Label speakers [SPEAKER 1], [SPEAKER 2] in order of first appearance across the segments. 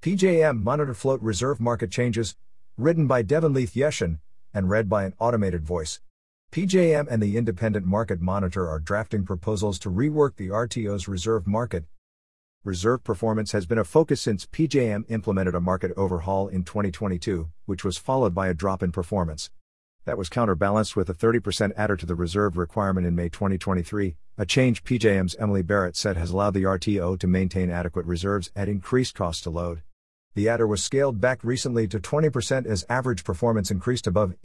[SPEAKER 1] PJM Monitor Float Reserve Market Changes, written by Devin Leith Yeshin, and read by an automated voice. PJM and the Independent Market Monitor are drafting proposals to rework the RTO's reserve market. Reserve performance has been a focus since PJM implemented a market overhaul in 2022, which was followed by a drop in performance. That was counterbalanced with a 30% adder to the reserve requirement in May 2023, a change PJM's Emily Barrett said has allowed the RTO to maintain adequate reserves at increased cost to load. The adder was scaled back recently to 20% as average performance increased above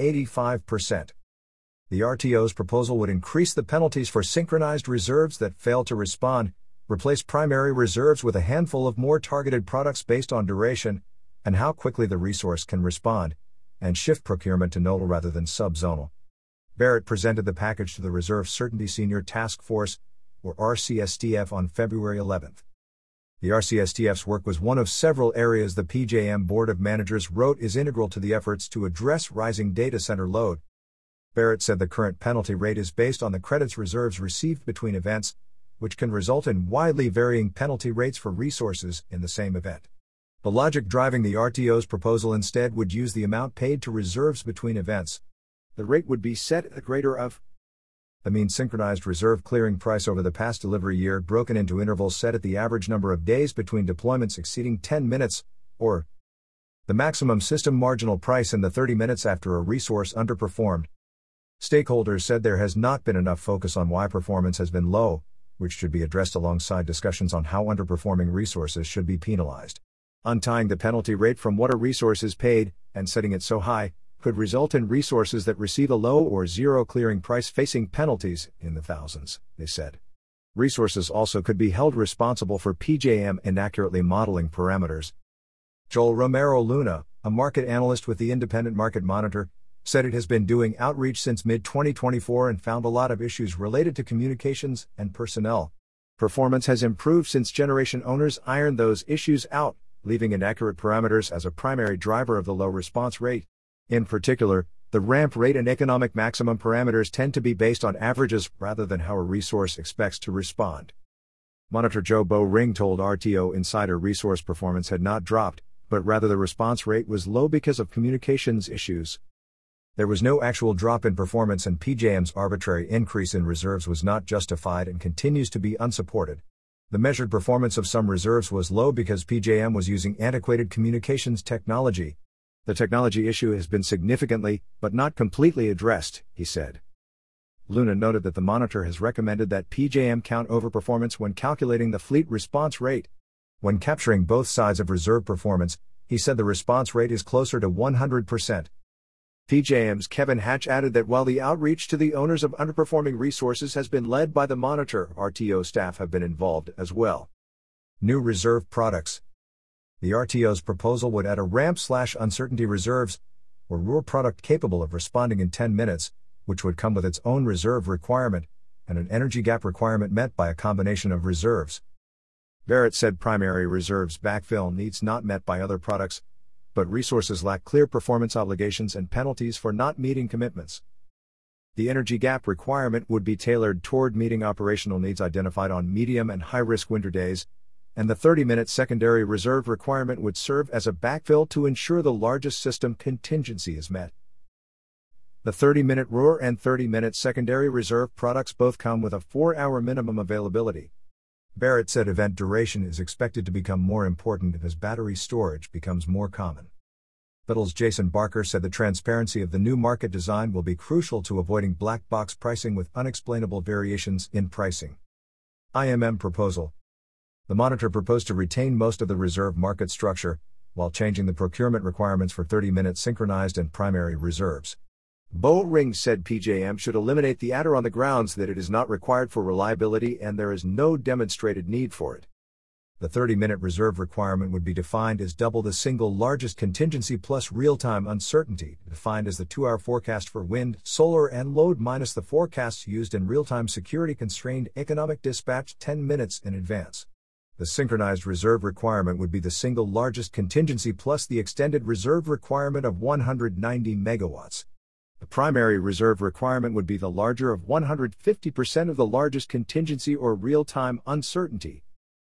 [SPEAKER 1] 85%. The RTO's proposal would increase the penalties for synchronized reserves that fail to respond, replace primary reserves with a handful of more targeted products based on duration and how quickly the resource can respond, and shift procurement to nodal rather than sub-zonal. Barrett presented the package to the Reserve Certainty Senior Task Force, or RCSTF, on February 11. The RCSTF's work was one of several areas the PJM Board of Managers wrote is integral to the efforts to address rising data center load. Barrett said the current penalty rate is based on the credits reserves received between events, which can result in widely varying penalty rates for resources in the same event. The logic driving the RTO's proposal instead would use the amount paid to reserves between events. The rate would be set at the greater of the mean synchronized reserve clearing price over the past delivery year, broken into intervals set at the average number of days between deployments exceeding 10 minutes, or the maximum system marginal price in the 30 minutes after a resource underperformed. Stakeholders said there has not been enough focus on why performance has been low, which should be addressed alongside discussions on how underperforming resources should be penalized. Untying the penalty rate from what a resource is paid, and setting it so high, could result in resources that receive a low or zero clearing price facing penalties in the thousands, they said. Resources also could be held responsible for PJM inaccurately modeling parameters. Joel Romero Luna, a market analyst with the Independent Market Monitor, said it has been doing outreach since mid-2024 and found a lot of issues related to communications and personnel. Performance has improved since generation owners ironed those issues out, leaving inaccurate parameters as a primary driver of the low response rate. In particular, the ramp rate and economic maximum parameters tend to be based on averages rather than how a resource expects to respond. Monitor Joe Bo-Ring told RTO Insider resource performance had not dropped, but rather the response rate was low because of communications issues. There was no actual drop in performance, and PJM's arbitrary increase in reserves was not justified and continues to be unsupported. The measured performance of some reserves was low because PJM was using antiquated communications technology. The technology issue has been significantly, but not completely addressed, he said. Luna noted that the monitor has recommended that PJM count overperformance when calculating the fleet response rate. When capturing both sides of reserve performance, he said the response rate is closer to 100%. PJM's Kevin Hatch added that while the outreach to the owners of underperforming resources has been led by the monitor, RTO staff have been involved as well. New reserve products. The RTO's proposal would add a ramp/uncertainty reserves, or RUR product capable of responding in 10 minutes, which would come with its own reserve requirement, and an energy gap requirement met by a combination of reserves. Barrett said primary reserves backfill needs not met by other products, but resources lack clear performance obligations and penalties for not meeting commitments. The energy gap requirement would be tailored toward meeting operational needs identified on medium and high-risk winter days, and the 30-minute secondary reserve requirement would serve as a backfill to ensure the largest system contingency is met. The 30-minute RUR and 30-minute secondary reserve products both come with a 4-hour minimum availability. Barrett said event duration is expected to become more important as battery storage becomes more common. Biddle's Jason Barker said the transparency of the new market design will be crucial to avoiding black box pricing with unexplainable variations in pricing. IMM proposal. The monitor proposed to retain most of the reserve market structure, while changing the procurement requirements for 30-minute synchronized and primary reserves. Bo-Ring said PJM should eliminate the adder on the grounds that it is not required for reliability and there is no demonstrated need for it. The 30-minute reserve requirement would be defined as double the single largest contingency plus real-time uncertainty, defined as the 2-hour forecast for wind, solar, and load minus the forecasts used in real-time security-constrained economic dispatch 10 minutes in advance. The synchronized reserve requirement would be the single largest contingency plus the extended reserve requirement of 190 megawatts. The primary reserve requirement would be the larger of 150% of the largest contingency or real-time uncertainty.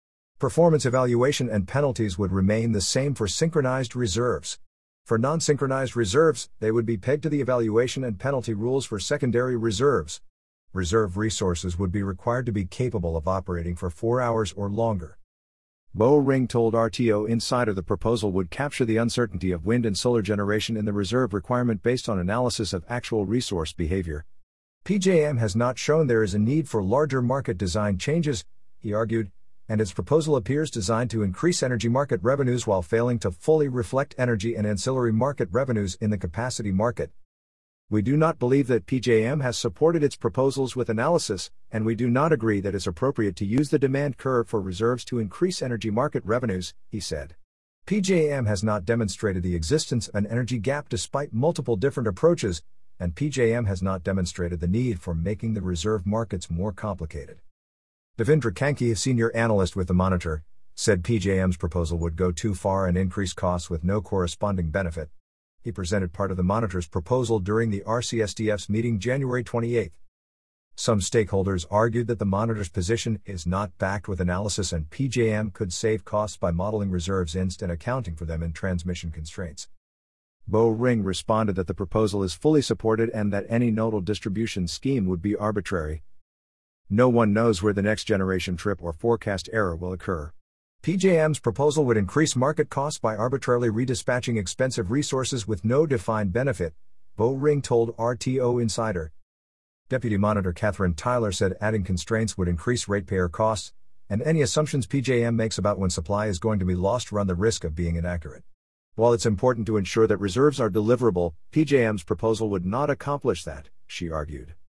[SPEAKER 1] Performance evaluation and penalties would remain the same for synchronized reserves. For non-synchronized reserves, they would be pegged to the evaluation and penalty rules for secondary reserves. Reserve resources would be required to be capable of operating for 4 hours or longer. Bo Ring told RTO Insider the proposal would capture the uncertainty of wind and solar generation in the reserve requirement based on analysis of actual resource behavior. PJM has not shown there is a need for larger market design changes, he argued, and its proposal appears designed to increase energy market revenues while failing to fully reflect energy and ancillary market revenues in the capacity market. We do not believe that PJM has supported its proposals with analysis, and we do not agree that it's appropriate to use the demand curve for reserves to increase energy market revenues, he said. PJM has not demonstrated the existence of an energy gap despite multiple different approaches, and PJM has not demonstrated the need for making the reserve markets more complicated. Devendra Kanki, a senior analyst with the Monitor, said PJM's proposal would go too far and increase costs with no corresponding benefit. He presented part of the Monitor's proposal during the RCSDF's meeting January 28. Some stakeholders argued that the Monitor's position is not backed with analysis and PJM could save costs by modeling reserves and accounting for them in transmission constraints. Bo Ring responded that the proposal is fully supported and that any nodal distribution scheme would be arbitrary. No one knows where the next generation trip or forecast error will occur. PJM's proposal would increase market costs by arbitrarily redispatching expensive resources with no defined benefit, Bo Ring told RTO Insider. Deputy Monitor Catherine Tyler said adding constraints would increase ratepayer costs, and any assumptions PJM makes about when supply is going to be lost run the risk of being inaccurate. While it's important to ensure that reserves are deliverable, PJM's proposal would not accomplish that, she argued.